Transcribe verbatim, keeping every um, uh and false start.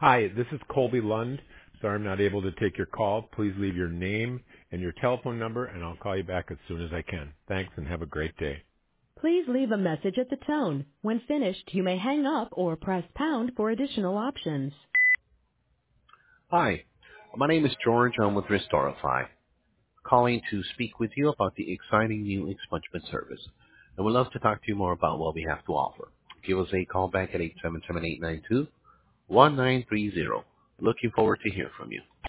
Hi, this is Colby Lund. Sorry I'm not able to take your call. Please leave your name and your telephone number, and I'll call you back as soon as I can. Thanks, and have a great day. Please leave a message at the tone. When finished, you may hang up or press pound for additional options. Hi, my name is George. I'm with Restorify, calling to speak with you about the exciting new expungement service. And we'd love to talk to you more about what we have to offer. Give us a call back at eight seven seven, eight nine two, one nine three zero. Looking forward to hear from you.